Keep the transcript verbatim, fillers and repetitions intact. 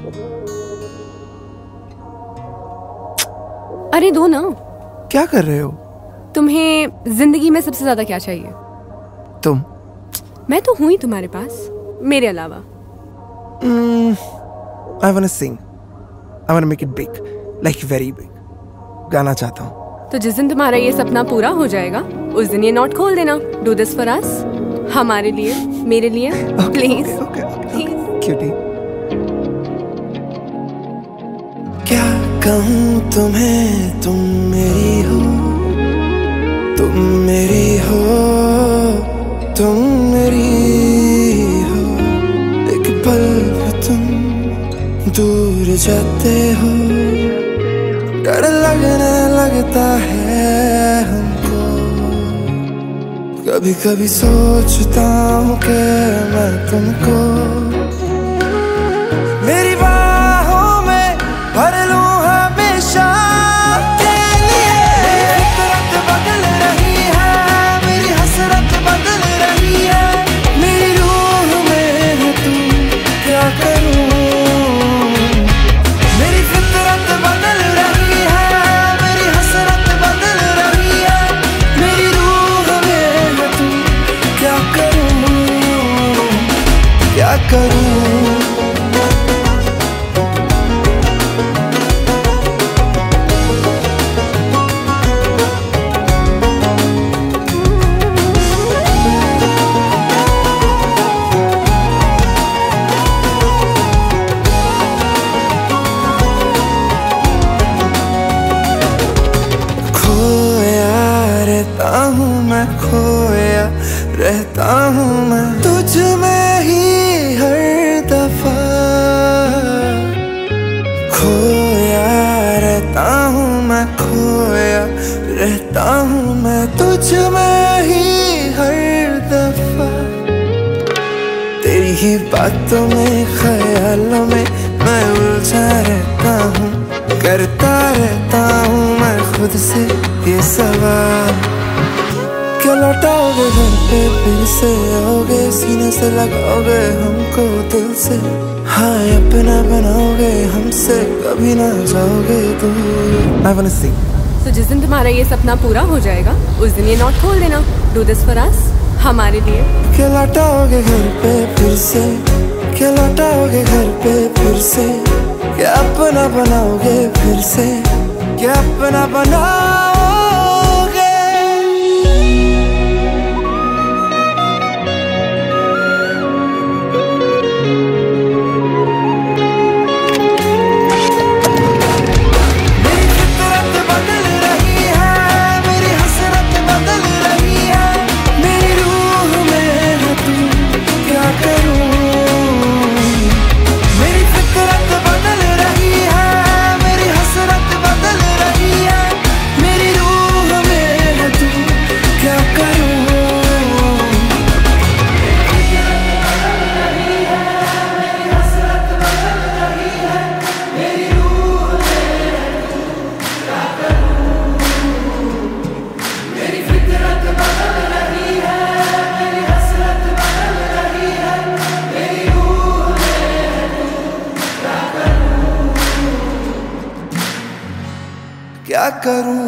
अरे दो ना। क्या कर रहे हो? तुम्हें जिंदगी में सबसे ज्यादा क्या चाहिए? तुम। मैं तो हूं ही तुम्हारे पास, मेरे अलावा। I wanna sing. I wanna make it big, like very big. गाना चाहता हूँ। तो जिस दिन तुम्हारा ये सपना पूरा हो जाएगा उस दिन ये नोट खोल देना। डू दिस फॉर अस, हमारे लिए, मेरे लिए, प्लीज। क्यूटी। क्या कहूँ तुम्हें, तुम मेरी हो, तुम मेरी हो, तुम मेरी हो। एक पल में तुम दूर जाते हो, डर लगने लगता है हमको। कभी कभी सोचता हूँ कि मैं तुमको मेरी बाहों में भर लूं हमेशा के लिए। मेरी फितरत बदल रही है, मेरी हसरत बदल रही है, मेरी रूह में है तू, क्या करूं। मेरी फितरत बदल रही है, मेरी हसरत बदल रही है, मेरी रूह में है तू, क्या करूं, क्या करूं। रहता हूँ मैं, खोया रहता हूँ मैं तुझ में ही हर दफा। खोया रहता हूँ मैं, खोया रहता हूँ मैं तुझ में ही हर दफा। तेरी ही बातों में, ख्यालों में मैं उलझा रहता हूँ, करता रहता हूँ मैं खुद से ये सवाल। क्या लौटाओगे घर पे फिर से, आओगे सीने से लगाओगे हमको दिल से, हाँ अपना बनाओगे हमसे, कभी ना जाओगे दूर। I wanna sing. तो जिस दिन तुम्हारा ये सपना पूरा हो जाएगा उस दिन ये नोट खोल देना। डू दिस फॉर अस, हमारे लिए। क्या लौटाओगे घर पे फिर से, क्या लौटाओगे घर पे फिर से, क्या अपना बनाओगे फिर से, क्या अपना बनाओगे। मेरी फितरत बदल रही है, मेरी हसरत बदल रही है, मेरी रूह में है तू, क्या करूं। मेरी फितरत बदल रही है, मेरी हसरत बदल रही है, मेरी रूह में है तू, क्या करूं। क्या करूं।